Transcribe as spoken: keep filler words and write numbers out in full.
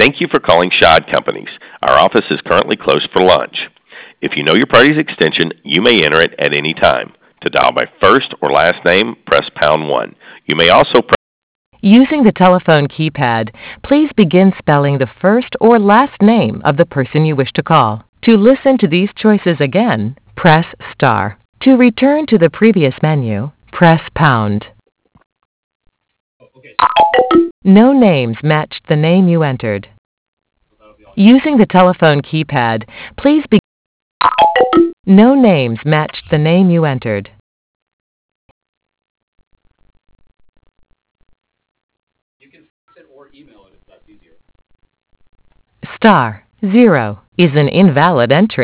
Thank you for calling Shod Companies. Our office is currently closed for lunch. If you know your party's extension, you may enter it at any time. To dial by first or last name, press pound one. You may also press... Using the telephone keypad, please begin spelling the first or last name of the person you wish to call. To listen to these choices again, press star. To return to the previous menu, press pound. No names matched the name you entered. Using the telephone keypad, please be... No names matched the name you entered. You can fax it or email it if that's easier. Star zero is an invalid entry.